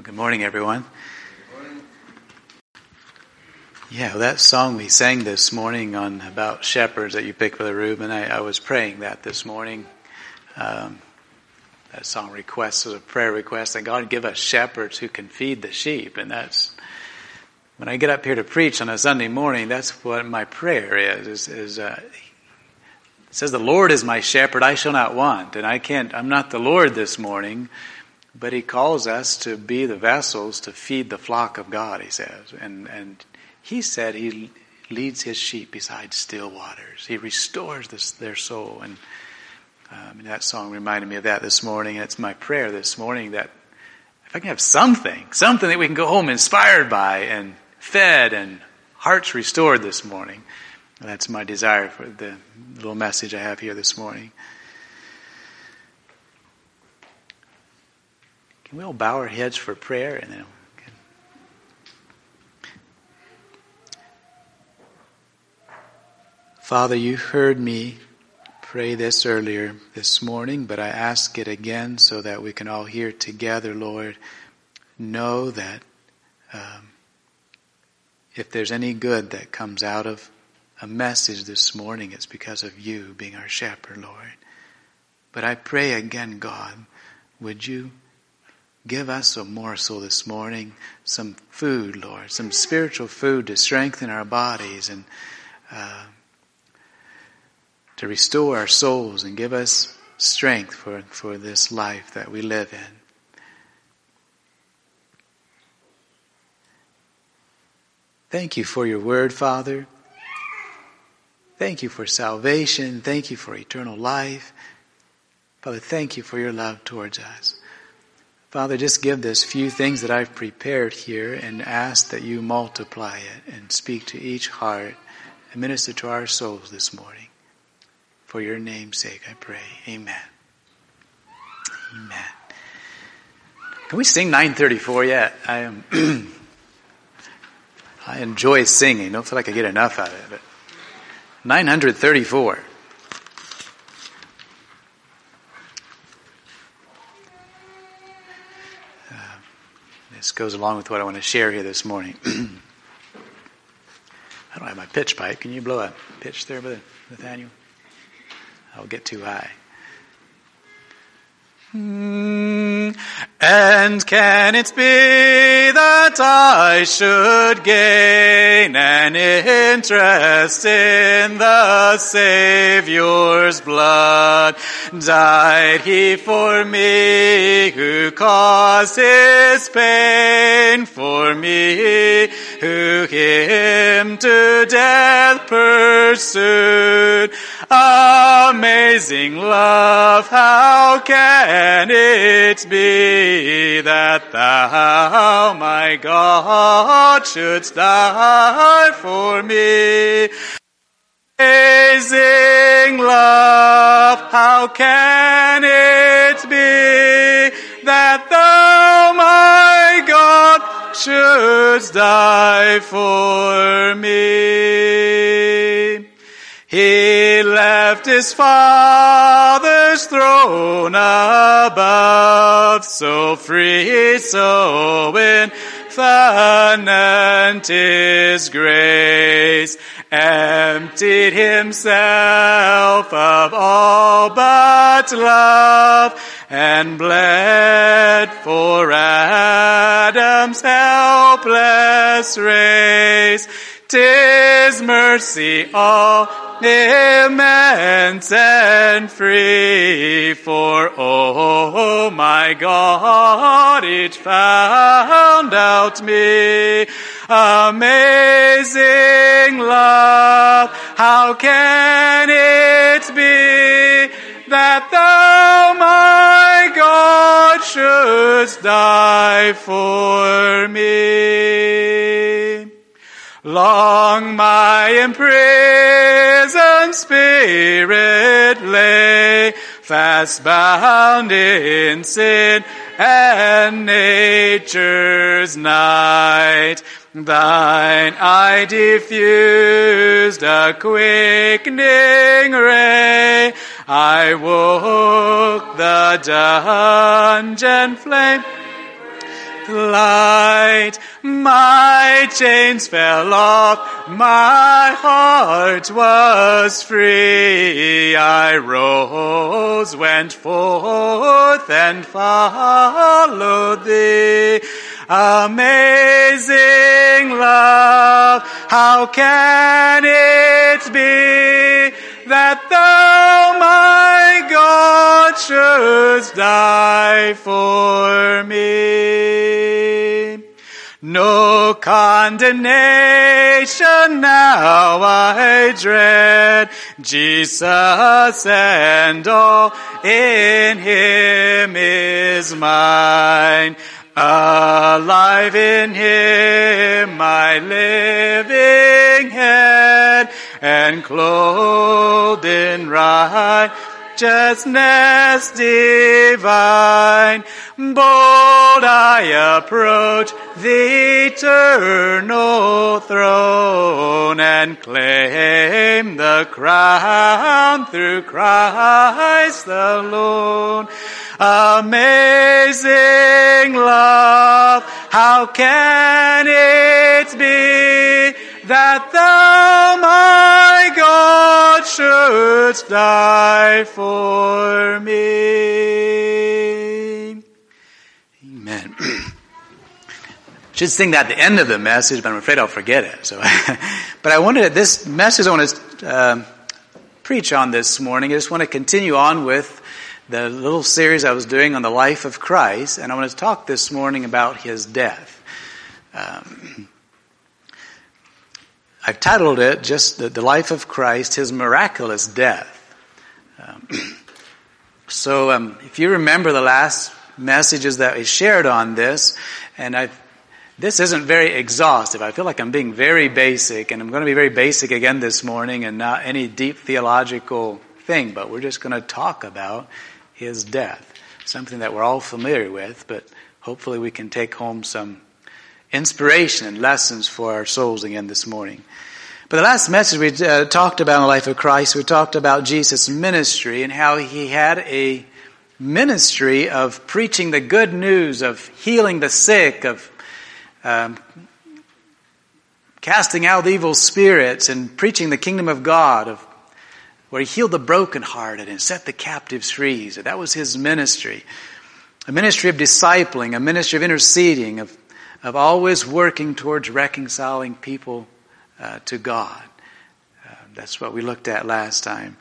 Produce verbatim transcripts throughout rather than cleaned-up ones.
Good morning, everyone. Yeah, well, that song we sang this morning on about shepherds that you picked for the Reuben, I, I was praying that this morning. Um, that song request was a prayer request that God give us shepherds who can feed the sheep, and that's when I get up here to preach on a Sunday morning. That's what my prayer is. Is, is uh, it says, "The Lord is my shepherd; I shall not want." And I can't. I'm not the Lord this morning. But he calls us to be the vessels to feed the flock of God, he says. And and he said he leads his sheep beside still waters. He restores this, their soul. And um, that song reminded me of that this morning. And it's my prayer this morning that if I can have something, something that we can go home inspired by and fed and hearts restored this morning. That's my desire for the little message I have here this morning. Can we all bow our heads for prayer? And then, okay. Father, you heard me pray this earlier this morning, but I ask it again so that we can all hear together, Lord. Know that um, if there's any good that comes out of a message this morning, it's because of you being our shepherd, Lord. But I pray again, God, would you give us a morsel this morning, some food, Lord, some spiritual food to strengthen our bodies and uh, to restore our souls and give us strength for, for this life that we live in. Thank you for your word, Father. Thank you for salvation. Thank you for eternal life. Father, thank you for your love towards us. Father, just give this few things that I've prepared here and ask that you multiply it and speak to each heart and minister to our souls this morning. For your name's sake, I pray. Amen. Amen. Can we sing nine thirty-four yet? I am. I enjoy singing. Don't feel like I get enough out of it. But nine thirty-four. This goes along with what I want to share here this morning. I don't have my pitch pipe. Can you blow a pitch there, Brother Nathaniel? I'll get too high. Mm, and can it be that I should gain an interest in the Savior's blood? Died he for me who caused his pain, for me who him to death pursued. Amazing love, how can it be that thou, my God, shouldst die for me? Amazing love, how can it be that thou, my God, shouldst die for me? He left his Father's throne above, so free, so infinite his grace, emptied himself of all but love, and bled for Adam's helpless race. 'Tis mercy all immense and free, for oh my God, it found out me. Amazing love, how can it be that thou, my God, shouldst die for me? Long my imprisoned spirit lay, fast bound in sin and nature's night. Thine eye diffused a quickening ray. I woke the dungeon flame with light. My chains fell off, my heart was free. I rose, went forth, and followed thee. Amazing love, how can it be that thou, my God, shouldst die for me? No condemnation now I dread, Jesus and all in him is mine. Alive in him my living head, and clothed in righteousness divine. Bold I approach the eternal throne, and claim the crown through Christ alone. Amazing love, how can it be that thou, my God, shouldst die for me? Amen. Should sing that at the end of the message, but I'm afraid I'll forget it. So, but I wanted this message I want to uh, preach on this morning. I just want to continue on with the little series I was doing on the life of Christ, and I want to talk this morning about his death. Um, I've titled it just the, the life of Christ, his miraculous death. Um, so um, if you remember the last messages that we shared on this, and I've this isn't very exhaustive. I feel like I'm being very basic, and I'm going to be very basic again this morning, and not any deep theological thing, but we're just going to talk about his death, something that we're all familiar with, but hopefully we can take home some inspiration and lessons for our souls again this morning. But the last message we uh, talked about in the life of Christ, we talked about Jesus' ministry and how he had a ministry of preaching the good news, of healing the sick, of um, casting out evil spirits and preaching the kingdom of God, of where he healed the brokenhearted and set the captives free. So that was his ministry. A ministry of discipling, a ministry of interceding, of, of always working towards reconciling people uh, to God. Uh, that's what we looked at last time.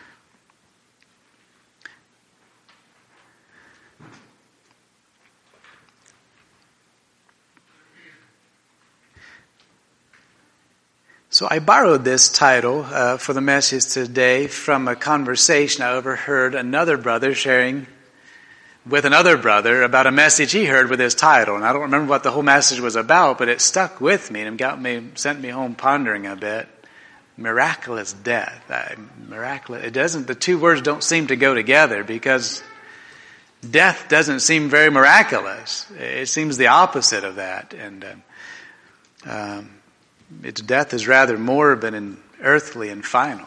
So I borrowed this title uh, for the message today from a conversation I overheard another brother sharing with another brother about a message he heard with this title. And I don't remember what the whole message was about, but it stuck with me and got me, sent me home pondering a bit. Miraculous death. I, miraculous. It doesn't. The two words don't seem to go together because death doesn't seem very miraculous. It seems the opposite of that, and. Um, um, Its death is rather morbid and earthly and final.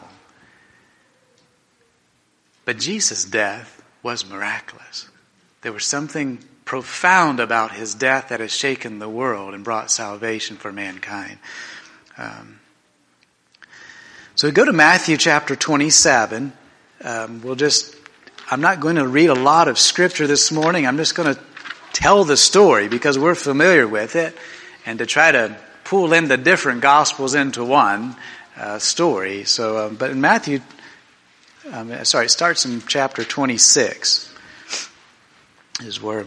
But Jesus' death was miraculous. There was something profound about his death that has shaken the world and brought salvation for mankind. Um, so we go to Matthew chapter twenty-seven. Um, we'll just, I'm not going to read a lot of scripture this morning. I'm just going to tell the story because we're familiar with it, and to try to pull in the different gospels into one uh, story. So, um, but in Matthew, um, sorry, it starts in chapter twenty-six. Is where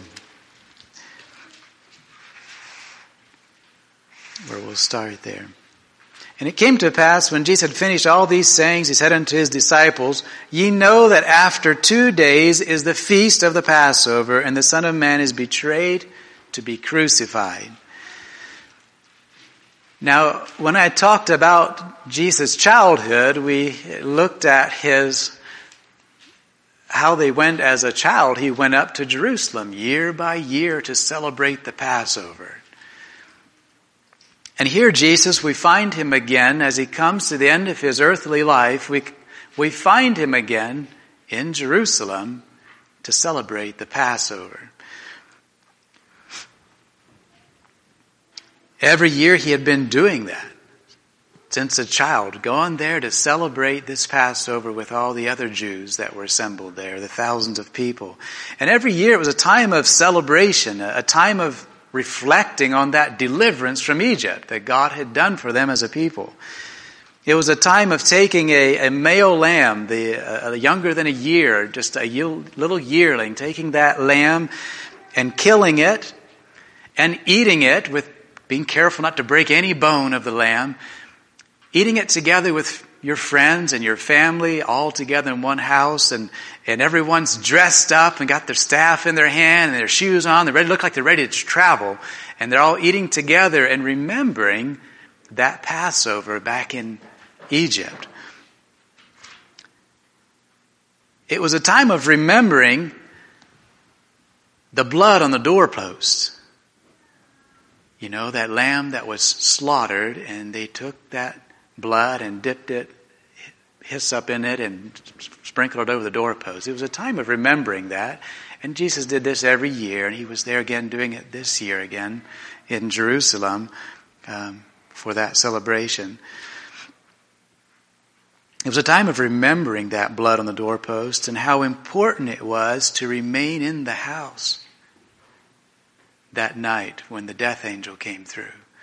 where we'll start there. And it came to pass when Jesus had finished all these sayings, he said unto his disciples, "Ye know that after two days is the feast of the Passover, and the Son of Man is betrayed to be crucified." Now, when I talked about Jesus' childhood, we looked at his, how they went as a child. He went up to Jerusalem year by year to celebrate the Passover. And here Jesus, we find him again as he comes to the end of his earthly life. We, we find him again in Jerusalem to celebrate the Passover. Every year he had been doing that since a child, gone there to celebrate this Passover with all the other Jews that were assembled there, the thousands of people. And every year it was a time of celebration, a time of reflecting on that deliverance from Egypt that God had done for them as a people. It was a time of taking a, a male lamb, the uh, younger than a year, just a little yearling, taking that lamb and killing it and eating it with being careful not to break any bone of the lamb, eating it together with your friends and your family all together in one house, and, and everyone's dressed up and got their staff in their hand and their shoes on. They ready, look like they're ready to travel, and they're all eating together and remembering that Passover back in Egypt. It was a time of remembering the blood on the doorposts. You know, that lamb that was slaughtered, and they took that blood and dipped it, hyssop in it, and sprinkled it over the doorpost. It was a time of remembering that. And Jesus did this every year, and he was there again doing it this year again in Jerusalem um, for that celebration. It was a time of remembering that blood on the doorpost and how important it was to remain in the house that night when the death angel came through.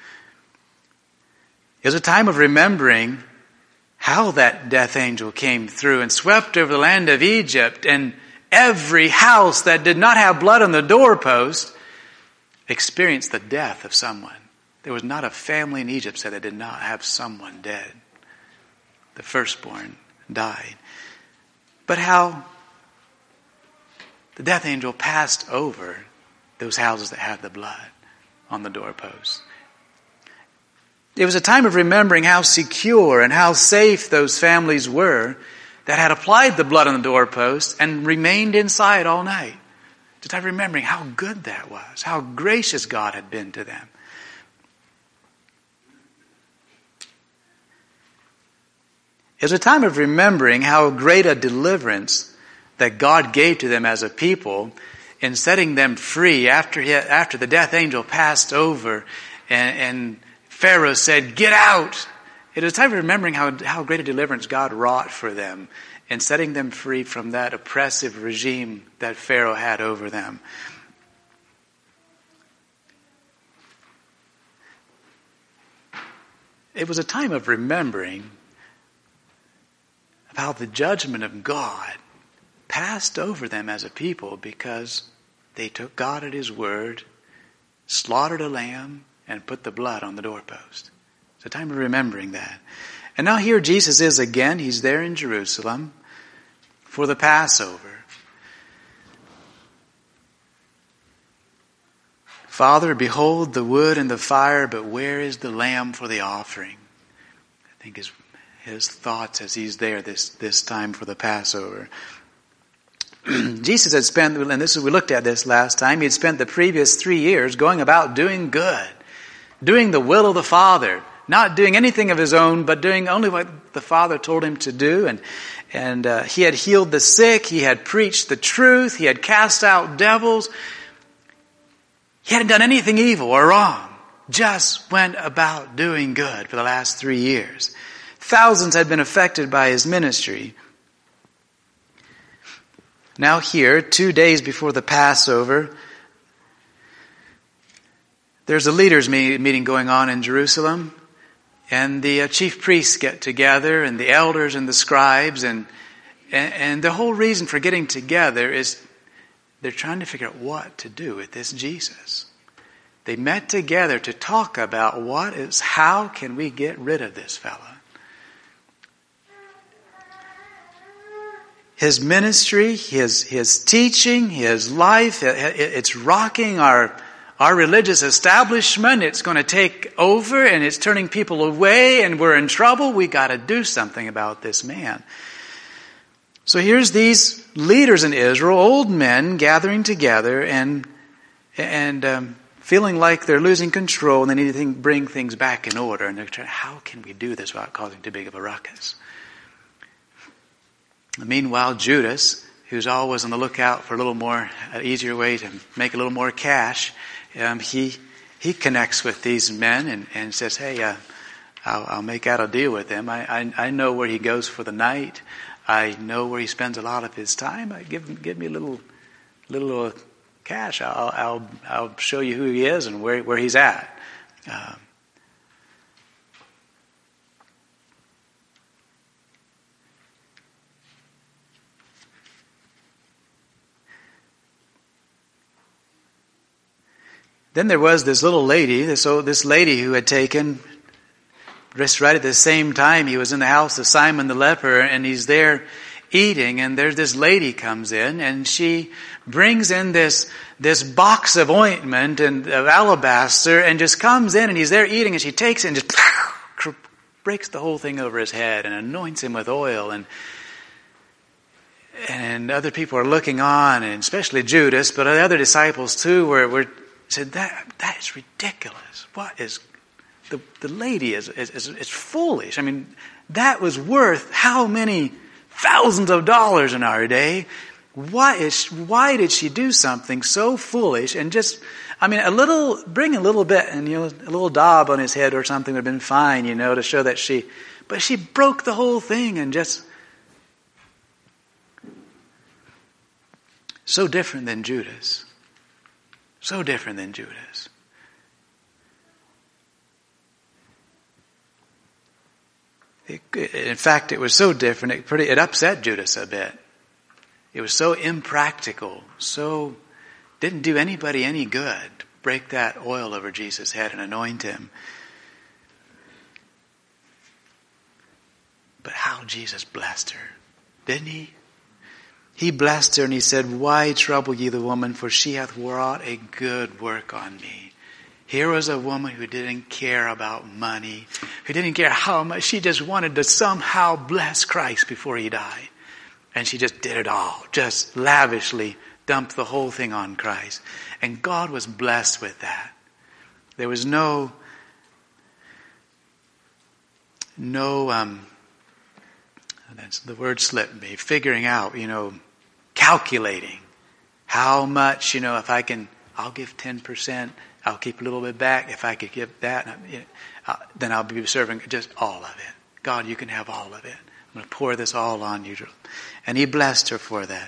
It was a time of remembering how that death angel came through and swept over the land of Egypt, and every house that did not have blood on the doorpost experienced the death of someone. There was not a family in Egypt that did not have someone dead. The firstborn died. But how the death angel passed over those houses that had the blood on the doorpost. It was a time of remembering how secure and how safe those families were that had applied the blood on the doorpost and remained inside all night. It's a time of remembering how good that was, how gracious God had been to them. It was a time of remembering how great a deliverance that God gave to them as a people in setting them free after he, after the death angel passed over and, and Pharaoh said, "Get out." It was a time of remembering how, how great a deliverance God wrought for them in setting them free from that oppressive regime that Pharaoh had over them. It was a time of remembering of how the judgment of God passed over them as a people because they took God at his word, slaughtered a lamb, and put the blood on the doorpost. It's a time of remembering that. And now here Jesus is again. He's there in Jerusalem for the Passover. "Father, behold the wood and the fire, but where is the lamb for the offering?" I think his, his thoughts as he's there this, this time for the Passover. Jesus had spent, and this is, we looked at this last time, he had spent the previous three years going about doing good, doing the will of the Father, not doing anything of his own, but doing only what the Father told him to do. And and uh, he had healed the sick, he had preached the truth, he had cast out devils. He hadn't done anything evil or wrong, just went about doing good for the last three years. Thousands had been affected by his ministry. Now here, two days before the Passover, there's a leaders meeting going on in Jerusalem, and the chief priests get together, and the elders and the scribes, and, and and the whole reason for getting together is they're trying to figure out what to do with this Jesus. They met together to talk about what is, how can we get rid of this fella? His ministry, his his teaching, his life, it, it's rocking our our religious establishment. It's going to take over, and it's turning people away, and we're in trouble. We got to do something about this man. So here's these leaders in Israel, old men gathering together and and um, feeling like they're losing control, and they need to think, bring things back in order. And they're trying, how can we do this without causing too big of a ruckus? Meanwhile, Judas, who's always on the lookout for a little more, an easier way to make a little more cash, um, he he connects with these men and, and says, hey, uh, I'll, I'll make out a deal with them. I, I, I know where he goes for the night. I know where he spends a lot of his time. I give give me a little little uh, cash. I'll, I'll I'll show you who he is and where where he's at. Um, Then there was this little lady, this old, this lady who had taken, just right at the same time he was in the house of Simon the leper, and he's there eating, and there's this lady comes in, and she brings in this this box of ointment and of alabaster, and just comes in, and he's there eating, and she takes it and just breaks the whole thing over his head and anoints him with oil, and and other people are looking on, and especially Judas, but the other disciples too, were were. Said that that is ridiculous. What is the the lady is is, is is foolish. I mean, that was worth how many thousands of dollars in our day? Why is why did she do something so foolish and just? I mean, a little bring a little bit and you know a little daub on his head or something would have been fine, you know, to show that she. But she broke the whole thing and just so different than Judas. So different than Judas. It, in fact, it was so different, it pretty it upset Judas a bit. It was so impractical, so didn't do anybody any good to break that oil over Jesus' head and anoint him. But how Jesus blessed her, didn't he? He blessed her and he said, why trouble ye the woman, for she hath wrought a good work on me. Here was a woman who didn't care about money, who didn't care how much. She just wanted to somehow bless Christ before he died. And she just did it all, just lavishly dumped the whole thing on Christ. And God was blessed with that. There was no, no, um, that's the word slipped me. Figuring out, you know, calculating how much, you know, if I can, I'll give ten percent, I'll keep a little bit back. If I could give that, you know, uh, then I'll be serving just all of it. God, you can have all of it. I'm going to pour this all on you. And he blessed her for that.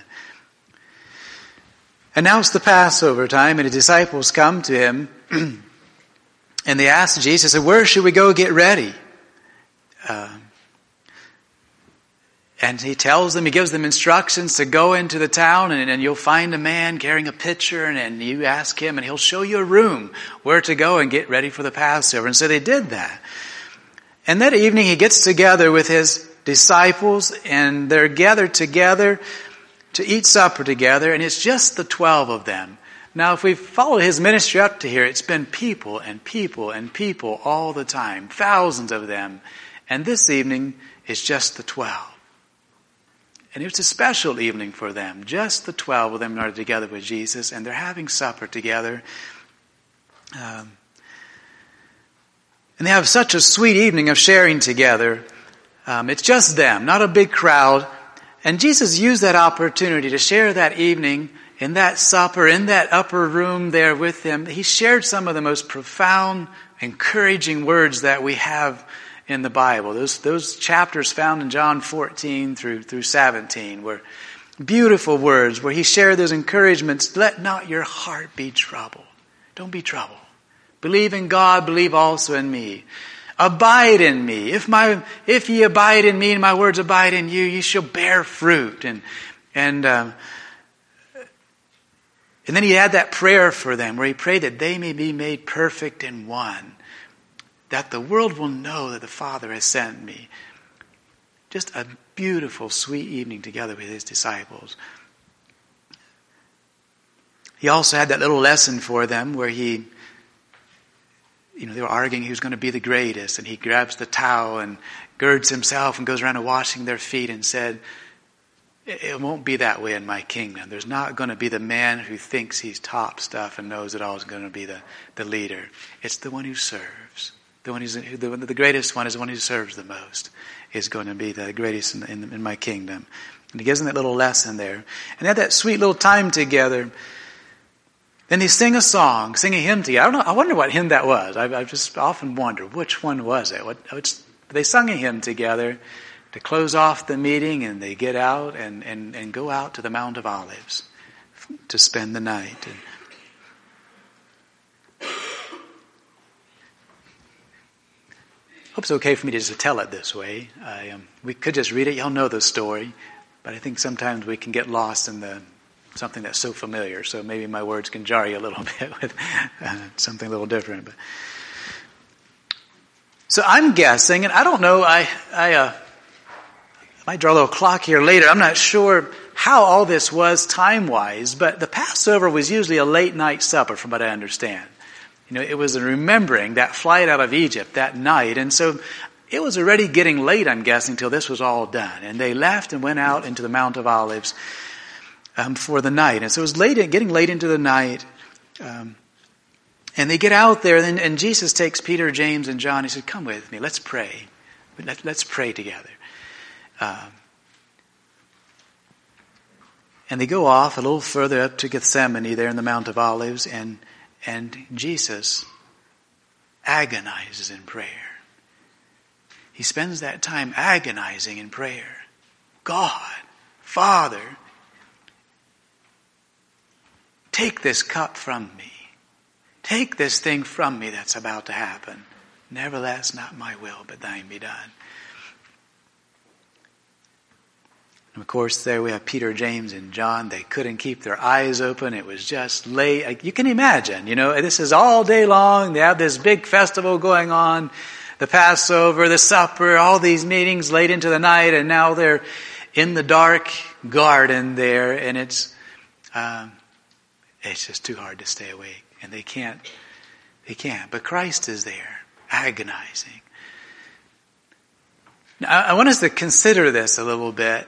And now it's the Passover time, and the disciples come to him, and they ask Jesus, where should we go get ready? Uh, And he tells them, he gives them instructions to go into the town and, and you'll find a man carrying a pitcher and, and you ask him and he'll show you a room where to go and get ready for the Passover. And so they did that. And that evening he gets together with his disciples and they're gathered together to eat supper together, and it's just the twelve of them. Now if we've followed his ministry up to here, it's been people and people and people all the time, thousands of them. And this evening is just the twelve. And it was a special evening for them. Just the twelve of them are together with Jesus, and they're having supper together. Um, and they have such a sweet evening of sharing together. Um, it's just them, not a big crowd. And Jesus used that opportunity to share that evening in that supper, in that upper room there with them. He shared some of the most profound, encouraging words that we have in the Bible. Those those chapters found in John fourteen through through seventeen were beautiful words where he shared those encouragements. Let not your heart be troubled. Don't be troubled. Believe in God, believe also in me. Abide in me. If my if ye abide in me and my words abide in you, ye shall bear fruit. And and um, and then he had that prayer for them where he prayed that they may be made perfect in one. That the world will know that the Father has sent me. Just a beautiful, sweet evening together with his disciples. He also had that little lesson for them where he, you know, they were arguing who's going to be the greatest. And he grabs the towel and girds himself and goes around and washing their feet and said, it won't be that way in my kingdom. There's not going to be the man who thinks he's top stuff and knows it all is going to be the, the leader. It's the one who serves. The one who's the, the greatest one is the one who serves the most. Is going to be the greatest in, in, in my kingdom. And he gives them that little lesson there. And they had that sweet little time together. Then they sing a song, sing a hymn together. I don't know. I wonder what hymn that was. I've, I've just often wondered which one was it. What, which, they sung a hymn together to close off the meeting, and they get out and, and, and go out to the Mount of Olives to spend the night. And I hope it's okay for me to just tell it this way. I, um, we could just read it. Y'all know the story. But I think sometimes we can get lost in the something that's so familiar. So maybe my words can jar you a little bit with uh, something a little different. But so I'm guessing, and I don't know, I, I uh, might draw a little clock here later. I'm not sure how all this was time-wise, but the Passover was usually a late night supper from what I understand. You know, it was remembering that flight out of Egypt that night. And so it was already getting late, I'm guessing, until this was all done. And they left and went out into the Mount of Olives um, for the night. And so it was late, getting late into the night. Um, and they get out there, and, and Jesus takes Peter, James, and John. He said, come with me. Let's pray. Let, let's pray together. Um, and they go off a little further up to Gethsemane there in the Mount of Olives. And And Jesus agonizes in prayer. He spends that time agonizing in prayer. God, Father, take this cup from me. Take this thing from me that's about to happen. Nevertheless, not my will, but thine be done. And of course, there we have Peter, James, and John. They couldn't keep their eyes open. It was just late. You can imagine, you know, this is all day long. They have this big festival going on, the Passover, the supper, all these meetings late into the night, and now they're in the dark garden there, and it's um, it's just too hard to stay awake, and they can't. They can't. But Christ is there, agonizing. Now, I want us to consider this a little bit.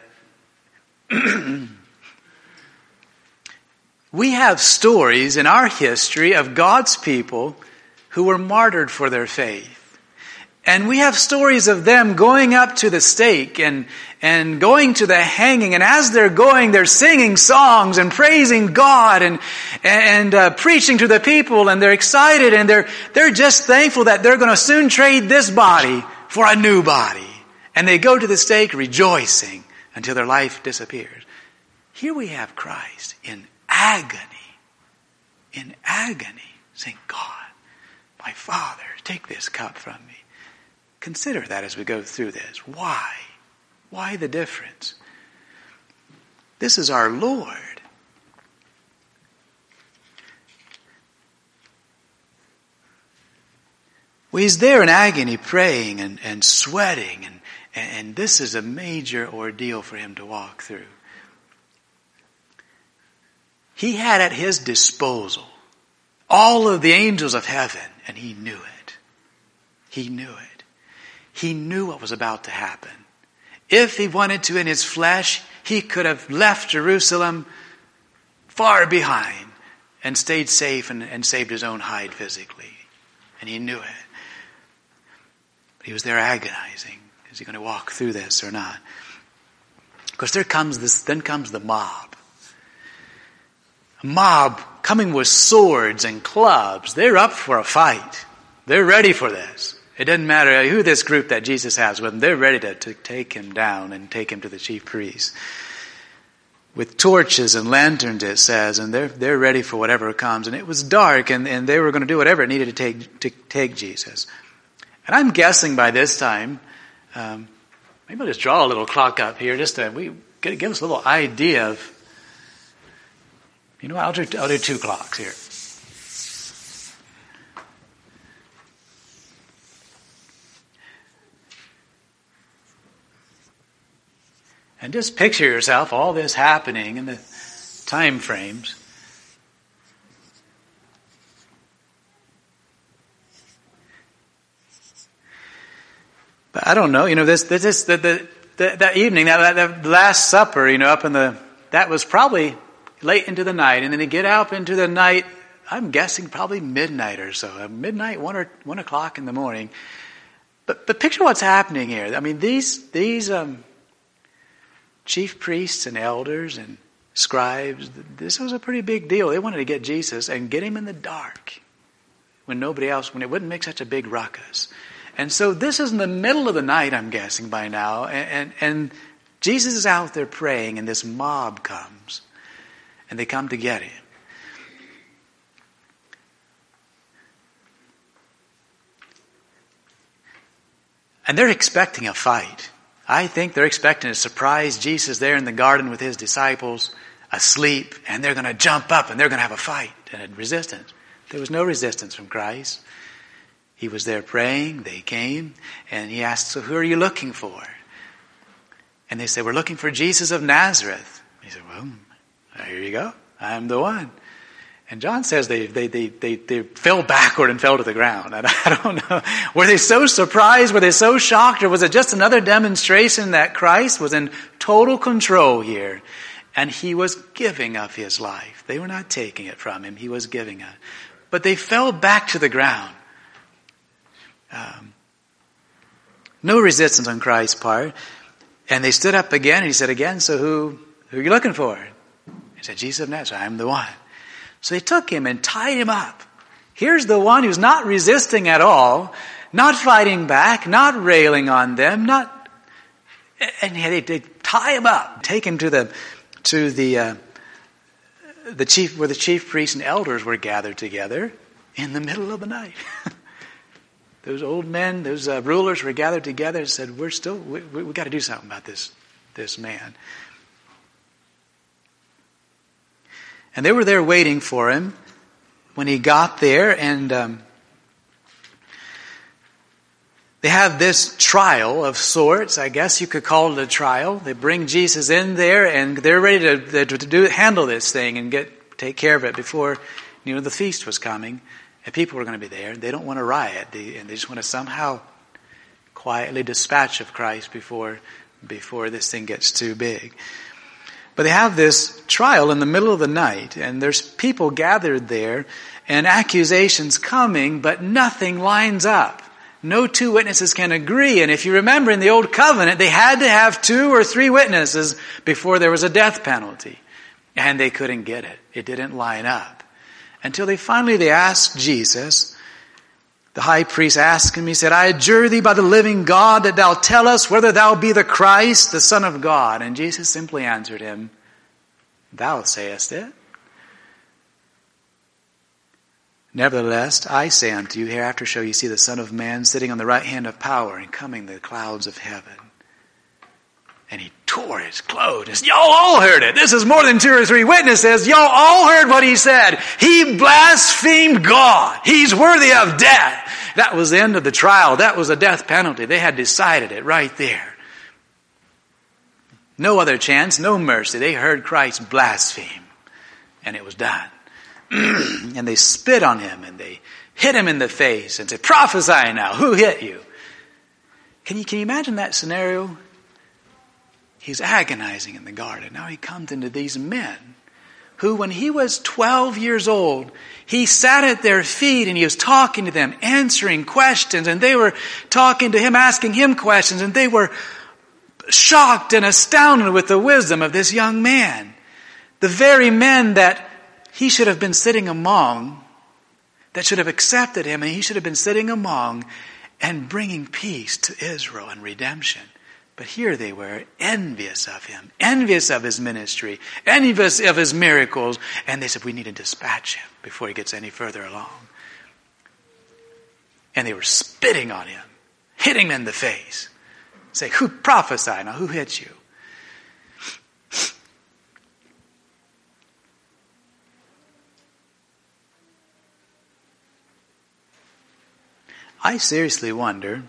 We have stories in our history of God's people who were martyred for their faith. And we have stories of them going up to the stake and, and going to the hanging. And as they're going, they're singing songs and praising God and, and uh, preaching to the people. And they're excited, and they're, they're just thankful that they're going to soon trade this body for a new body. And they go to the stake rejoicing until their life disappears. Here we have Christ in agony, in agony, saying, God, my Father, take this cup from me. Consider that as we go through this. Why? Why the difference? This is our Lord. Well, he's there in agony, praying and, and sweating, and And this is a major ordeal for him to walk through. He had at his disposal all of the angels of heaven, and he knew it. He knew it. He knew what was about to happen. If he wanted to in his flesh, he could have left Jerusalem far behind and stayed safe and, and saved his own hide physically. And he knew it. But he was there agonizing. Is he going to walk through this or not? Of course, there comes this, then comes the mob. A mob coming with swords and clubs. They're up for a fight. They're ready for this. It doesn't matter who this group that Jesus has with him. They're ready to, to take him down and take him to the chief priests. With torches and lanterns, it says, and they're, they're ready for whatever comes. And it was dark, and, and they were going to do whatever it needed to take, to take Jesus. And I'm guessing by this time, Um, maybe I'll just draw a little clock up here just to we give us a little idea of, you know what, I'll do, I'll do two clocks here. And just picture yourself, all this happening in the time frames. But I don't know, you know, this, this, this the, the, the, that evening, that, that, that last supper, you know, up in the, that was probably late into the night. And then they get out into the night, I'm guessing probably midnight or so, midnight, one or one o'clock in the morning. But, but picture what's happening here. I mean, these, these, um, chief priests and elders and scribes, this was a pretty big deal. They wanted to get Jesus and get him in the dark when nobody else, when it wouldn't make such a big ruckus. And so this is in the middle of the night, I'm guessing by now, and, and, and Jesus is out there praying, and this mob comes, and they come to get him. And they're expecting a fight. I think they're expecting to surprise Jesus there in the garden with his disciples, asleep, and they're going to jump up and they're going to have a fight and resistance. There was no resistance from Christ. He was there praying. They came, and he asked, so who are you looking for? And they said, we're looking for Jesus of Nazareth. He said, well, here you go. I'm the one. And John says they, they, they, they, they fell backward and fell to the ground. And I don't know. Were they so surprised? Were they so shocked? Or was it just another demonstration that Christ was in total control here? And he was giving of his life. They were not taking it from him. He was giving it. But they fell back to the ground. Um, no resistance on Christ's part. And they stood up again, and he said again, so who, who are you looking for? He said, Jesus of Nazareth, I'm the one. So they took him and tied him up. Here's the one who's not resisting at all, not fighting back, not railing on them, not, and they, they tie him up, take him to the, to the, uh, the chief, where the chief priests and elders were gathered together in the middle of the night. Those old men, those uh, rulers were gathered together and said, we're still, we, we, we got to do something about this, this man. And they were there waiting for him when he got there, and um, they have this trial of sorts. I guess you could call it a trial. They bring Jesus in there, and they're ready to, to, to do handle this thing and get take care of it before, you know, the feast was coming, and people were going to be there. They don't want to riot, they, and they just want to somehow quietly dispatch of Christ before before this thing gets too big. But they have this trial in the middle of the night, and there's people gathered there, and accusations coming, but nothing lines up. No two witnesses can agree. And if you remember in the Old Covenant, they had to have two or three witnesses before there was a death penalty. And they couldn't get it. It didn't line up. Until they finally, they asked Jesus. The high priest asked him, he said, I adjure thee by the living God that thou tell us whether thou be the Christ, the Son of God. And Jesus simply answered him, thou sayest it. Nevertheless, I say unto you, hereafter shall you see the Son of Man sitting on the right hand of power and coming in the clouds of heaven. And he tore his clothes. And y'all all heard it. This is more than two or three witnesses. Y'all all heard what he said. He blasphemed God. He's worthy of death. That was the end of the trial. That was a death penalty. They had decided it right there. No other chance, no mercy. They heard Christ blaspheme. And it was done. And they spit on him and they hit him in the face and said, prophesy now. Who hit you? Can you, can you imagine that scenario? He's agonizing in the garden. Now he comes into these men who, when he was twelve years old, he sat at their feet and he was talking to them, answering questions, and they were talking to him, asking him questions, and they were shocked and astounded with the wisdom of this young man. The very men that he should have been sitting among, that should have accepted him, and he should have been sitting among and bringing peace to Israel and redemption. But here they were, envious of him, envious of his ministry, envious of his miracles. And they said, we need to dispatch him before he gets any further along. And they were spitting on him, hitting him in the face. Say, who prophesied? Now, who hit you? I seriously wonder,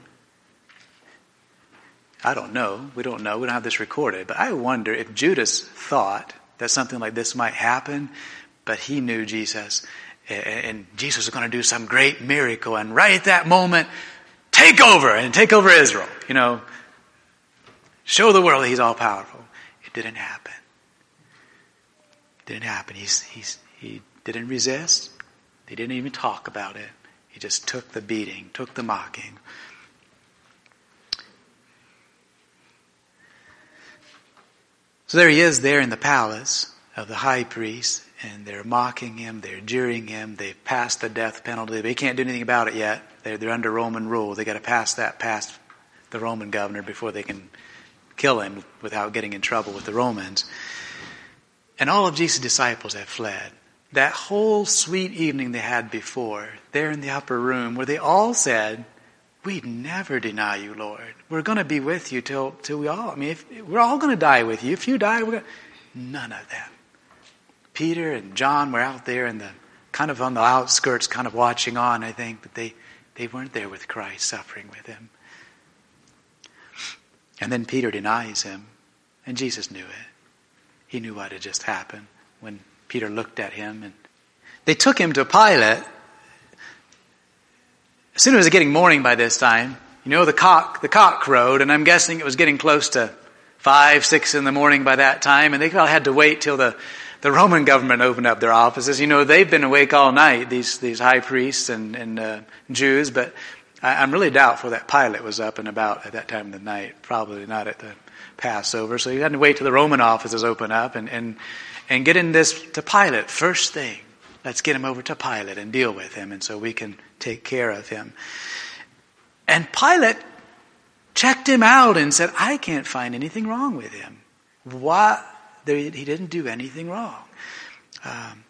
I don't know, we don't know, we don't have this recorded, but I wonder if Judas thought that something like this might happen, but he knew Jesus, and Jesus was going to do some great miracle, and right at that moment, take over, and take over Israel, you know, show the world that he's all powerful. It didn't happen. It didn't happen. He's, he's, he didn't resist. He didn't even talk about it. He just took the beating, took the mocking. So there he is there in the palace of the high priest, and they're mocking him, they're jeering him, they've passed the death penalty. They can't do anything about it yet. They're, they're under Roman rule. They got to pass that past the Roman governor before they can kill him without getting in trouble with the Romans. And all of Jesus' disciples have fled. That whole sweet evening they had before, there in the upper room, where they all said, "We'd never deny you, Lord. We're going to be with you till till we all. I mean, if, we're all going to die with you. If you die, we're going." None of them. Peter and John were out there in the kind of on the outskirts, kind of watching on. I think, but they they weren't there with Christ, suffering with him. And then Peter denies him, and Jesus knew it. He knew what had just happened when Peter looked at him, and they took him to Pilate. As soon as it was getting morning by this time, you know, the cock, the cock crowed, and I'm guessing it was getting close to five, six in the morning by that time, and they probably had to wait till the, the Roman government opened up their offices. You know, they've been awake all night, these these high priests and, and uh, Jews, but I, I'm really doubtful that Pilate was up and about at that time of the night, probably not at the Passover. So you had to wait till the Roman offices open up and, and, and get in this to Pilate first thing. Let's get him over to Pilate and deal with him, and so we can take care of him. And Pilate checked him out and said, "I can't find anything wrong with him. Why? He didn't do anything wrong." Um,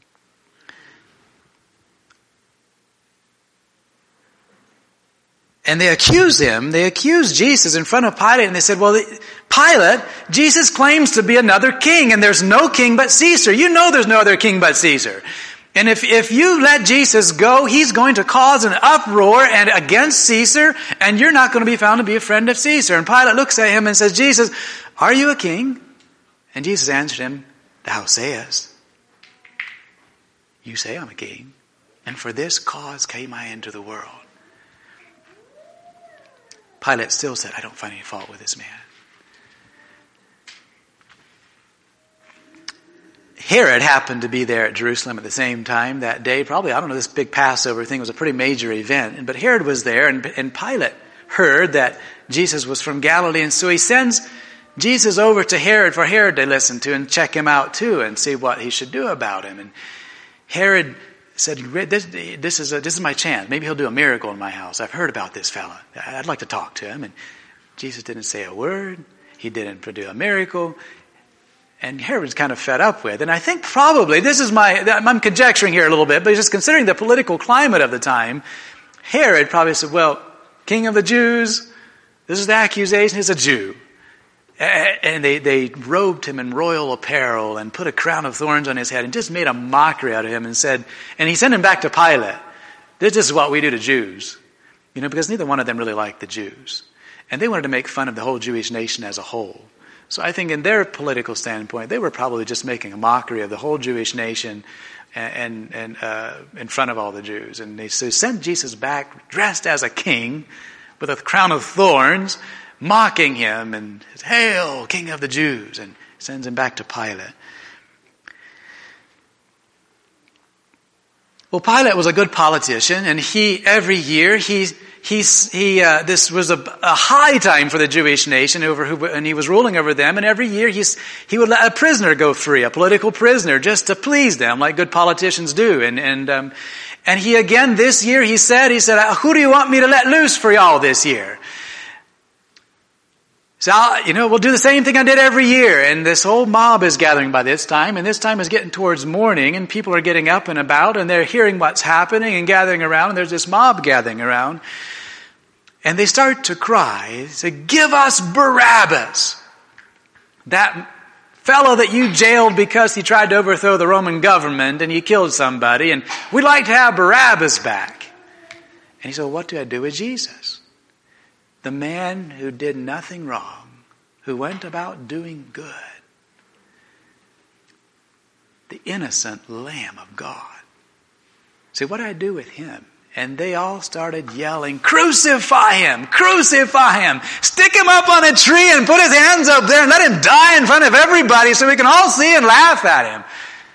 and they accused him. They accused Jesus in front of Pilate, and they said, "Well, Pilate, Jesus claims to be another king, and there's no king but Caesar. You know there's no other king but Caesar. And if, if you let Jesus go, he's going to cause an uproar and against Caesar, and you're not going to be found to be a friend of Caesar." And Pilate looks at him and says, "Jesus, are you a king?" And Jesus answered him, "Thou sayest. You say I'm a king, and for this cause came I into the world." Pilate still said, "I don't find any fault with this man." Herod happened to be there at Jerusalem at the same time that day. Probably, I don't know, this big Passover thing was a pretty major event. But Herod was there, and, and Pilate heard that Jesus was from Galilee. And so he sends Jesus over to Herod for Herod to listen to and check him out too and see what he should do about him. And Herod said, this, this, is a, this is my chance. Maybe he'll do a miracle in my house. I've heard about this fella. I'd like to talk to him. And Jesus didn't say a word. He didn't do a miracle. And Herod was kind of fed up with. And I think probably, this is my, I'm conjecturing here a little bit, but just considering the political climate of the time, Herod probably said, "Well, King of the Jews, this is the accusation, he's a Jew." And they, they robed him in royal apparel and put a crown of thorns on his head and just made a mockery out of him and said, and he sent him back to Pilate. "This is what we do to Jews." You know, because neither one of them really liked the Jews. And they wanted to make fun of the whole Jewish nation as a whole. So I think in their political standpoint, they were probably just making a mockery of the whole Jewish nation and, and, and uh, in front of all the Jews. And they so sent Jesus back dressed as a king with a crown of thorns, mocking him and says, "Hail, King of the Jews," and sends him back to Pilate. Well, Pilate was a good politician, and he every year he he he uh, this was a, a high time for the Jewish nation over who, and he was ruling over them. And every year he's he would let a prisoner go free, a political prisoner, just to please them, like good politicians do. And and um, and he again this year he said he said, "Who do you want me to let loose for y'all this year?" So, you know, we'll do the same thing I did every year. And this whole mob is gathering by this time. And this time is getting towards morning. And people are getting up and about. And they're hearing what's happening and gathering around. And there's this mob gathering around. And they start to cry. They say, "Give us Barabbas. That fellow that you jailed because he tried to overthrow the Roman government and he killed somebody. And we'd like to have Barabbas back." And he said, "Well, what do I do with Jesus? The man who did nothing wrong, who went about doing good. The innocent Lamb of God. See, what do I do with him?" And they all started yelling, "Crucify him! Crucify him! Stick him up on a tree and put his hands up there and let him die in front of everybody so we can all see and laugh at him."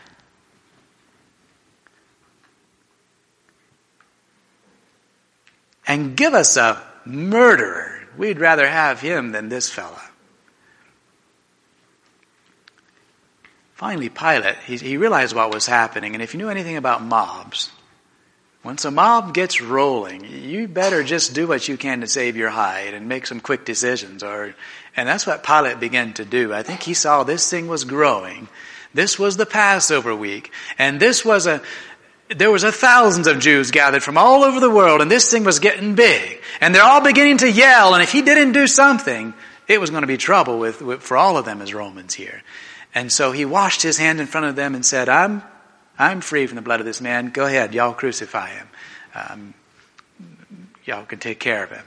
And give us a murderer. We'd rather have him than this fella. finally Pilate, he, he realized what was happening. And if you knew anything about mobs, once a mob gets rolling, you better just do what you can to save your hide and make some quick decisions. Or, and that's what Pilate began to do. I think he saw this thing was growing. This was the Passover week. And this was a, there was a thousands of Jews gathered from all over the world. And this thing was getting big. And they're all beginning to yell. And if he didn't do something, it was going to be trouble with, with for all of them as Romans here. And so he washed his hand in front of them and said, I'm I'm free from the blood of this man. Go ahead, y'all crucify him. Um, y'all can take care of him.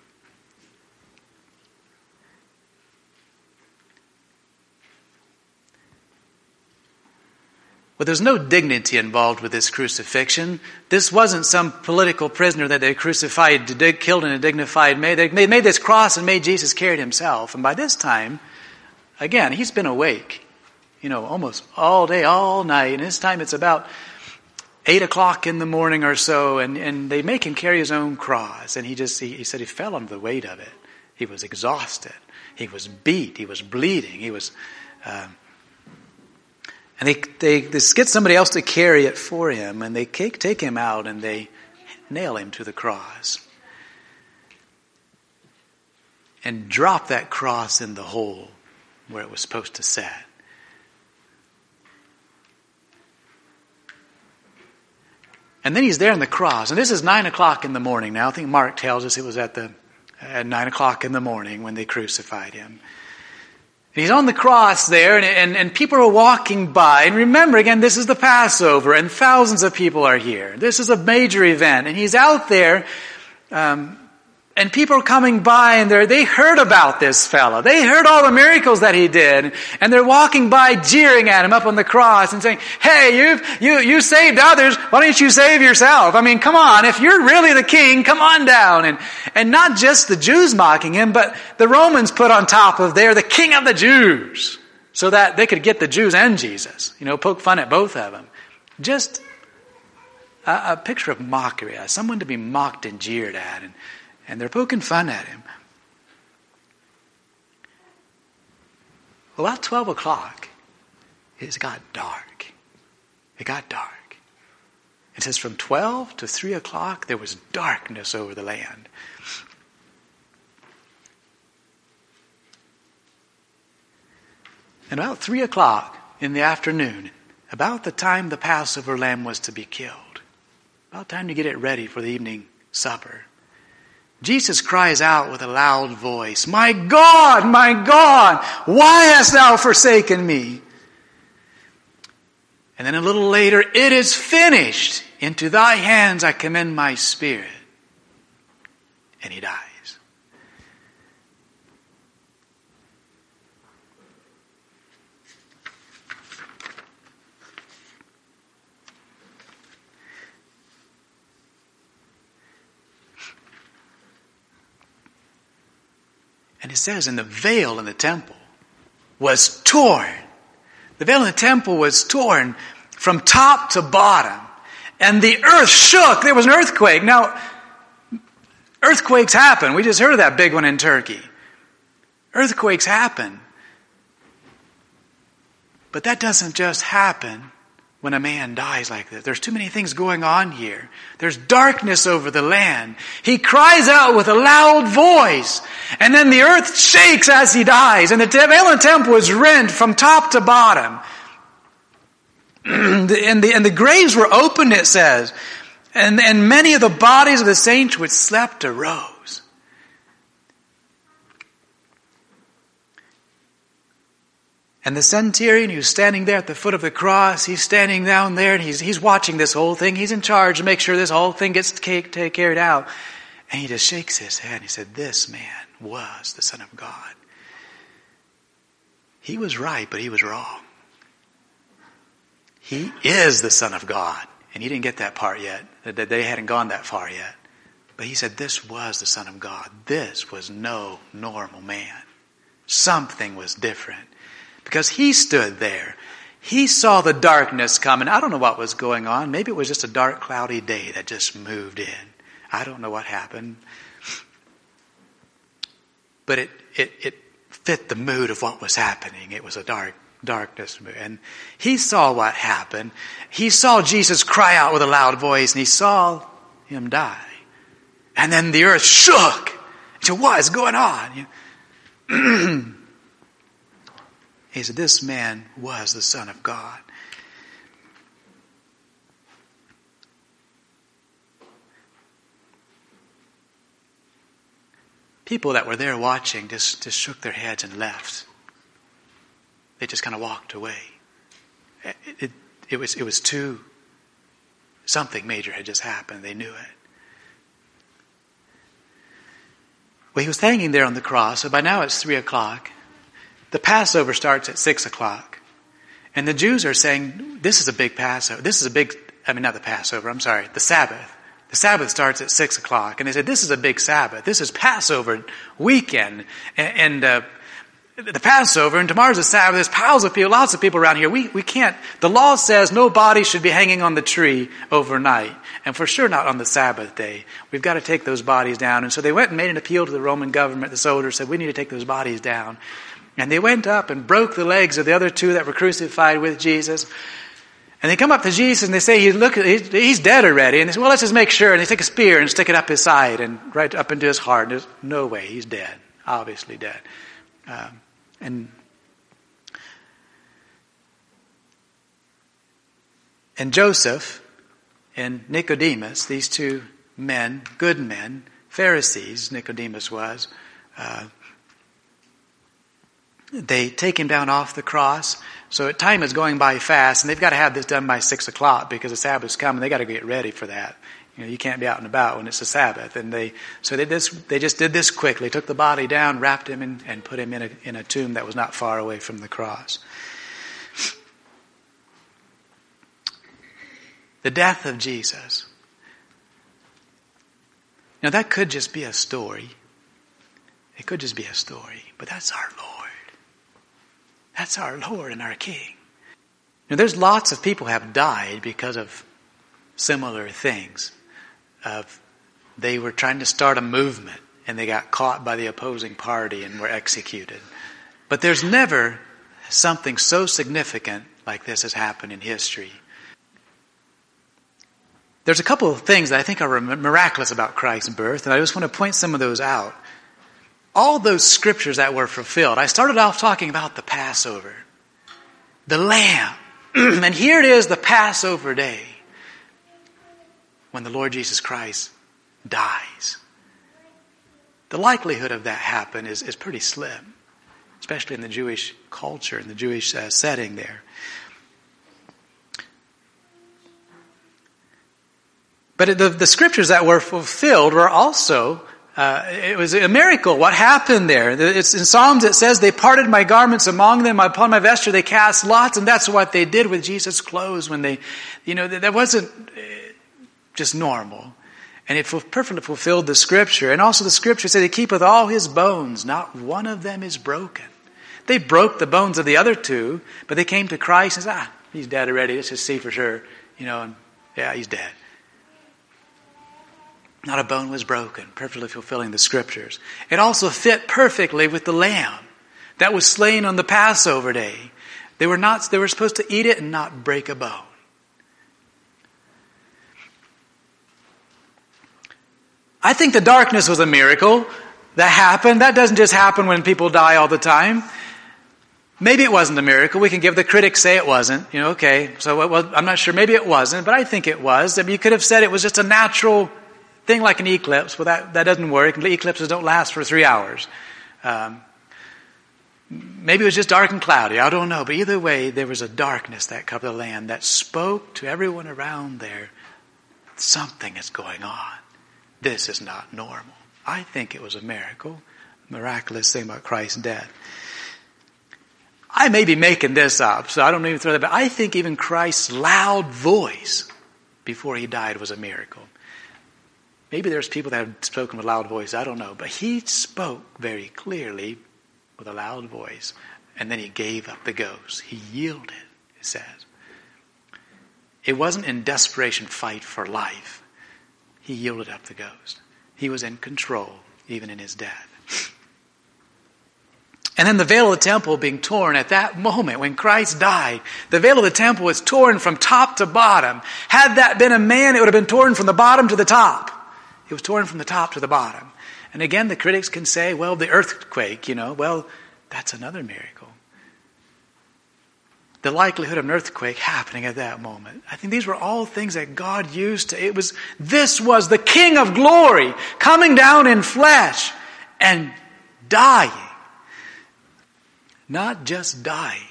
Well, there's no dignity involved with this crucifixion. This wasn't some political prisoner that they crucified, killed in a dignified way. They made this cross and made Jesus carry it himself. And by this time, again, he's been awake. You know, almost all day, all night. And this time it's about eight o'clock in the morning or so. And, and they make him carry his own cross. And he just, he, he said he fell under the weight of it. He was exhausted. He was beat. He was bleeding. He was, um, and they, they, they get somebody else to carry it for him. And they take, take him out and they nail him to the cross. And drop that cross in the hole where it was supposed to sit. And then he's there on the cross. And this is nine o'clock in the morning now. I think Mark tells us it was at the at nine o'clock in the morning when they crucified him. And he's on the cross there, and, and, and people are walking by. And remember, again, this is the Passover, and thousands of people are here. This is a major event. And he's out there, um, and people are coming by, and they they heard about this fella. They heard all the miracles that he did. And they're walking by jeering at him up on the cross and saying, hey, you've, you, you saved others. Why don't you save yourself? I mean, come on. If you're really the king, come on down. And, and not just the Jews mocking him, but the Romans put on top of there the king of the Jews. So that they could get the Jews and Jesus. You know, poke fun at both of them. Just a, a picture of mockery. Someone to be mocked and jeered at. And, And they're poking fun at him. Well, about twelve o'clock, it got dark. It got dark. It says from twelve to three o'clock, there was darkness over the land. And about three o'clock in the afternoon, about the time the Passover lamb was to be killed, about time to get it ready for the evening supper, Jesus cries out with a loud voice, my God, my God, why hast thou forsaken me? And then a little later, it is finished. Into thy hands I commend my spirit. And he dies. And it says, and the veil in the temple was torn. The veil in the temple was torn from top to bottom. And the earth shook. There was an earthquake. Now, earthquakes happen. We just heard of that big one in Turkey. Earthquakes happen. But that doesn't just happen when a man dies like this. There's too many things going on here. There's darkness over the land. He cries out with a loud voice. And then the earth shakes as he dies. And the veil in the temple was rent from top to bottom. and, the, and the graves were opened, it says. And, and many of the bodies of the saints which slept arose. And the centurion who's standing there at the foot of the cross, he's standing down there and he's he's watching this whole thing. He's in charge to make sure this whole thing gets carried out. And he just shakes his head. He said, this man was the Son of God. He was right, but he was wrong. He is the Son of God. And he didn't get that part yet. They hadn't gone that far yet. But he said, this was the Son of God. This was no normal man. Something was different. Because he stood there. He saw the darkness coming. I don't know what was going on. Maybe it was just a dark, cloudy day that just moved in. I don't know what happened. But it, it, it fit the mood of what was happening. It was a dark darkness. And he saw what happened. He saw Jesus cry out with a loud voice, and he saw him die. And then the earth shook. He said, what is going on? He said, this man was the Son of God. People that were there watching just, just shook their heads and left. They just kind of walked away. It, it, it was, it was too, something major had just happened. They knew it. Well, he was hanging there on the cross. So by now it's three o'clock. The Passover starts at six o'clock. And the Jews are saying, this is a big Passover. This is a big, I mean, not the Passover, I'm sorry, the Sabbath. The Sabbath starts at six o'clock. And they said, this is a big Sabbath. This is Passover weekend. And, and uh, the Passover, and tomorrow's the Sabbath. There's piles of people, lots of people around here. We, we can't, the law says no body should be hanging on the tree overnight. And for sure not on the Sabbath day. We've got to take those bodies down. And so they went and made an appeal to the Roman government. The soldiers said, we need to take those bodies down. And they went up and broke the legs of the other two that were crucified with Jesus. And they come up to Jesus and they say, he look, he's dead already. And they say, well, let's just make sure. And they take a spear and stick it up his side and right up into his heart. And there's no way, he's dead. Obviously dead. Um, and, and Joseph and Nicodemus, these two men, good men, Pharisees, Nicodemus was, uh, they take him down off the cross. So time is going by fast, and they've got to have this done by six o'clock because the Sabbath's coming. They got to get ready for that. You know, you can't be out and about when it's the Sabbath. And they, so they just, they just did this quickly. Took the body down, wrapped him in, and put him in a, in a tomb that was not far away from the cross. The death of Jesus. Now that could just be a story. It could just be a story, but that's our Lord. That's our Lord and our King. Now, there's lots of people have died because of similar things. Of they were trying to start a movement and they got caught by the opposing party and were executed. But there's never something so significant like this has happened in history. There's a couple of things that I think are miraculous about Christ's birth, and I just want to point some of those out. All those scriptures that were fulfilled. I started off talking about the Passover. The Lamb. And here it is, the Passover day. When the Lord Jesus Christ dies. The likelihood of that happen is, is pretty slim. Especially in the Jewish culture, in the Jewish uh, setting there. But the, the scriptures that were fulfilled were also... Uh, it was a miracle. What happened there? It's in Psalms it says, they parted my garments among them. Upon my vesture they cast lots. And that's what they did with Jesus' clothes when they, you know, that wasn't just normal. And it perfectly fulfilled the scripture. And also the scripture said he keepeth all his bones. Not one of them is broken. They broke the bones of the other two, but they came to Christ and said, ah, he's dead already. Let's just see for sure. You know, and yeah, he's dead. Not a bone was broken, perfectly fulfilling the scriptures. It also fit perfectly with the lamb that was slain on the Passover day. They were not, they were supposed to eat it and not break a bone. I think the darkness was a miracle that happened. That doesn't just happen when people die all the time. Maybe it wasn't a miracle. We can give the critics say it wasn't. You know, okay, so it was, I'm not sure. Maybe it wasn't, but I think it was. I mean, you could have said it was just a natural thing like an eclipse. Well, that, that doesn't work. Eclipses don't last for three hours. Um, maybe it was just dark and cloudy. I don't know. But either way, there was a darkness that covered the land that spoke to everyone around there. Something is going on. This is not normal. I think it was a miracle. Miraculous thing about Christ's death. I may be making this up, so I don't even throw that. But I think even Christ's loud voice before he died was a miracle. Maybe there's people that have spoken with a loud voice. I don't know. But he spoke very clearly with a loud voice. And then he gave up the ghost. He yielded, it says. It wasn't in desperation fight for life. He yielded up the ghost. He was in control, even in his death. And then the veil of the temple being torn at that moment when Christ died. The veil of the temple was torn from top to bottom. Had that been a man, it would have been torn from the bottom to the top. It was torn from the top to the bottom. And again, the critics can say, well, the earthquake, you know, well, that's another miracle. The likelihood of an earthquake happening at that moment. I think these were all things that God used to, it was, this was the King of glory coming down in flesh and dying. Not just dying,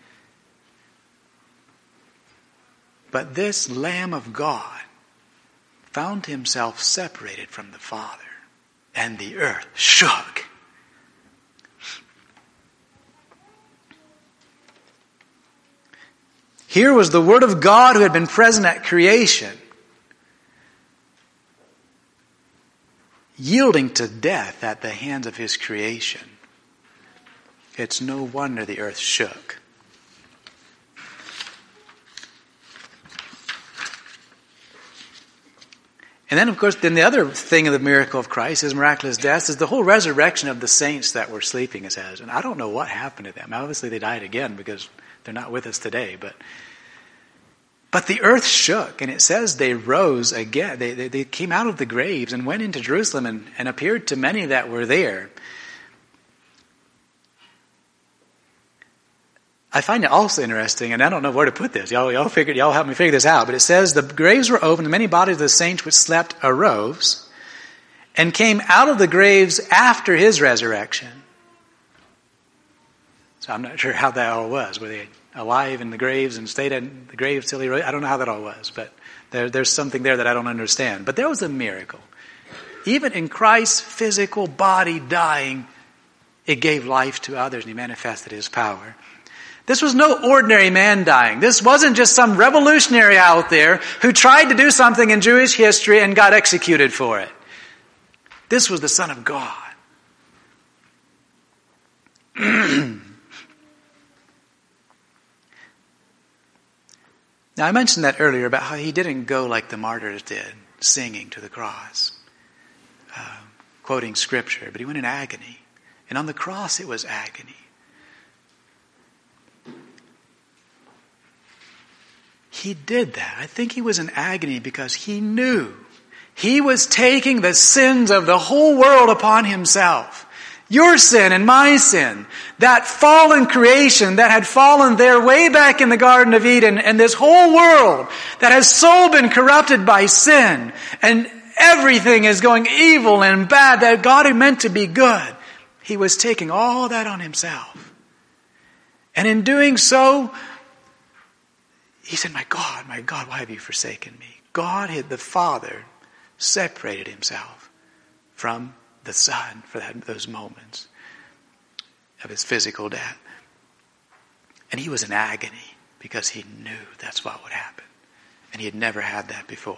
but this Lamb of God found himself separated from the Father, and the earth shook. Here was the Word of God who had been present at creation, yielding to death at the hands of his creation. It's no wonder the earth shook. And then, of course, then the other thing of the miracle of Christ, his miraculous death, is the whole resurrection of the saints that were sleeping, it says. And I don't know what happened to them. Obviously, they died again because they're not with us today. But but the earth shook, and it says they rose again. They, they, they came out of the graves and went into Jerusalem and, and appeared to many that were there. I find it also interesting, and I don't know where to put this. Y'all, y'all figured, y'all help me figure this out. But it says the graves were opened, and many bodies of the saints which slept arose, and came out of the graves after his resurrection. So I'm not sure how that all was. Were they alive in the graves and stayed in the graves till he rose? I don't know how that all was, but there, there's something there that I don't understand. But there was a miracle. Even in Christ's physical body dying, it gave life to others, and he manifested his power. This was no ordinary man dying. This wasn't just some revolutionary out there who tried to do something in Jewish history and got executed for it. This was the Son of God. Now, I mentioned that earlier about how he didn't go like the martyrs did, singing to the cross, uh, quoting scripture, but he went in agony. And on the cross, it was agony. He did that. I think he was in agony because he knew he was taking the sins of the whole world upon himself. Your sin and my sin. That fallen creation that had fallen there way back in the Garden of Eden, and this whole world that has so been corrupted by sin, and everything is going evil and bad that God had meant to be good. He was taking all that on himself. And in doing so, he said, my God, my God, why have you forsaken me? God, the Father, separated himself from the Son for that, those moments of his physical death. And he was in agony because he knew that's what would happen. And he had never had that before.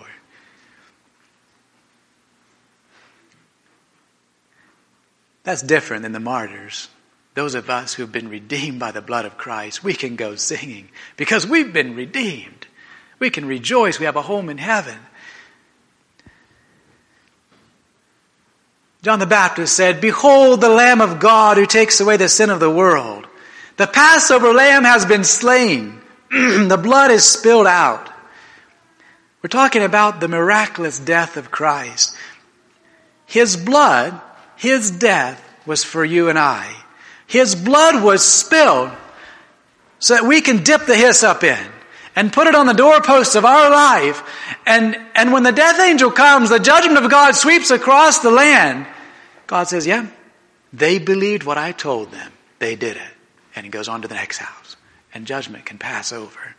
That's different than the martyrs. Those of us who have been redeemed by the blood of Christ, we can go singing because we've been redeemed. We can rejoice. We have a home in heaven. John the Baptist said, behold the Lamb of God who takes away the sin of the world. The Passover lamb has been slain. The blood is spilled out. We're talking about the miraculous death of Christ. His blood, his death was for you and I. His blood was spilled so that we can dip the hyssop in and put it on the doorposts of our life. And, and when the death angel comes, the judgment of God sweeps across the land. God says, yeah, they believed what I told them. They did it. And he goes on to the next house. And judgment can pass over.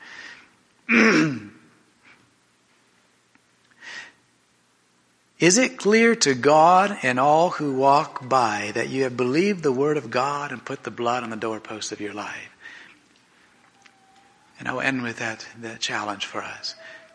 Is it clear to God and all who walk by that you have believed the word of God and put the blood on the doorpost of your life? And I'll end with that, that challenge for us.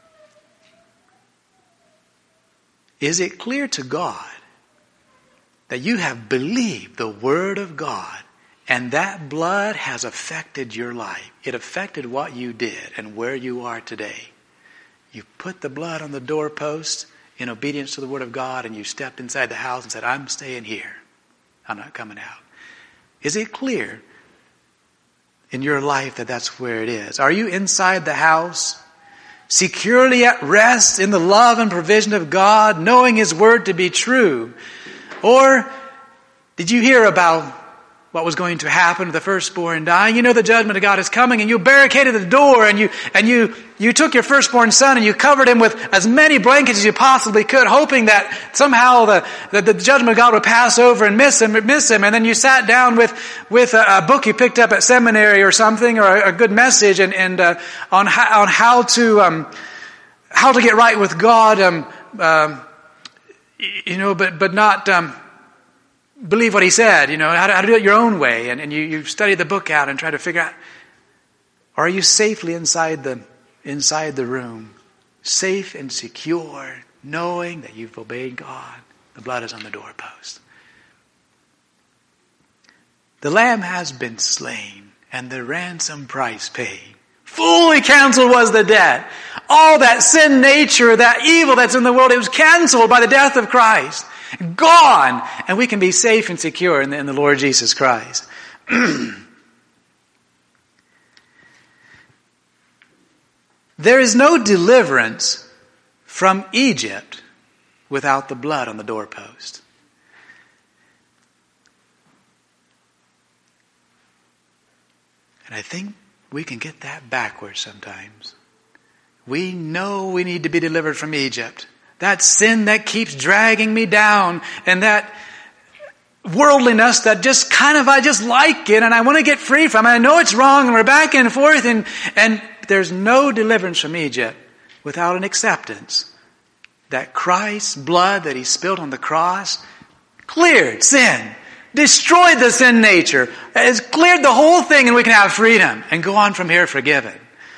Is it clear to God that you have believed the word of God and that blood has affected your life? It affected what you did and where you are today. You put the blood on the doorpost in obedience to the word of God, and you stepped inside the house and said, I'm staying here. I'm not coming out. Is it clear in your life that that's where it is? Are you inside the house, securely at rest in the love and provision of God, knowing His Word to be true? Or did you hear about what was going to happen to the firstborn dying? You know the judgment of God is coming, and you barricaded the door, and you and you you took your firstborn son and you covered him with as many blankets as you possibly could, hoping that somehow the that the judgment of God would pass over and miss him, miss him. And then you sat down with with a, a book you picked up at seminary or something, or a, a good message, and and uh, on how, on how to um, how to get right with God, um, um, you know, but but not. Um, Believe what he said, you know, how to, how to do it your own way. And, and you, you study the book out and try to figure out, are you safely inside the, inside the room? Safe and secure, knowing that you've obeyed God. The blood is on the doorpost. The Lamb has been slain and the ransom price paid. Fully canceled was the debt. All that sin nature, that evil that's in the world, it was canceled by the death of Christ. Gone! And we can be safe and secure in the, in the Lord Jesus Christ. There is no deliverance from Egypt without the blood on the doorpost. And I think we can get that backwards sometimes. We know we need to be delivered from Egypt. That sin that keeps dragging me down, and that worldliness that just kind of, I just like it and I want to get free from it. I know it's wrong and we're back and forth, and, and there's no deliverance from Egypt without an acceptance that Christ's blood that He spilled on the cross cleared sin, destroyed the sin nature, has cleared the whole thing, and we can have freedom and go on from here forgiven.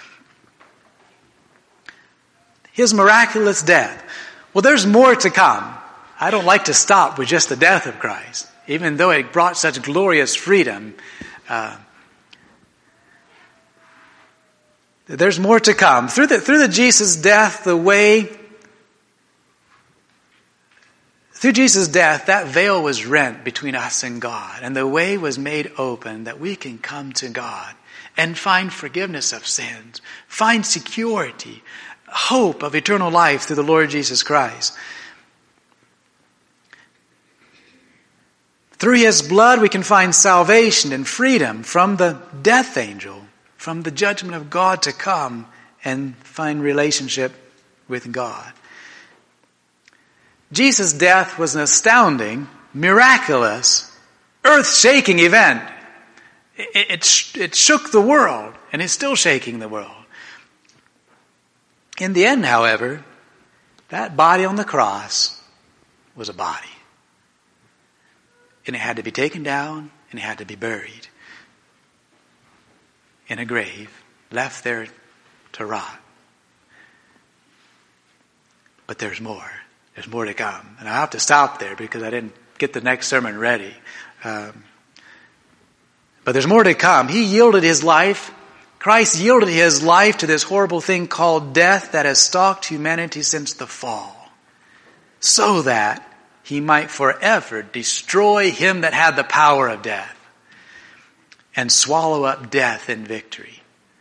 His miraculous death. Well, there's more to come. I don't like to stop with just the death of Christ, even though it brought such glorious freedom. Uh, there's more to come. Through the, through the Jesus death, the way, through Jesus' death, that veil was rent between us and God, and the way was made open that we can come to God and find forgiveness of sins, find security, hope of eternal life through the Lord Jesus Christ. Through His blood we can find salvation and freedom from the death angel, from the judgment of God to come, and find relationship with God. Jesus' death was an astounding, miraculous, earth-shaking event. It, it, it shook the world, and it's still shaking the world. In the end, however, that body on the cross was a body. And it had to be taken down, and it had to be buried in a grave, left there to rot. But there's more. There's more to come. And I have to stop there because I didn't get the next sermon ready. Um, but there's more to come. He yielded His life. Christ yielded His life to this horrible thing called death that has stalked humanity since the fall, so that He might forever destroy him that had the power of death and swallow up death in victory.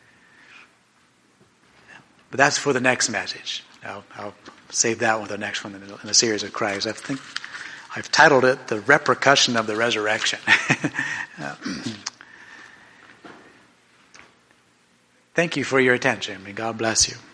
But that's for the next message. I'll, I'll save that one for the next one in the, in the series of Christ. I think I've titled it The Repercussion of the Resurrection. uh, Thank you for your attention. May God bless you.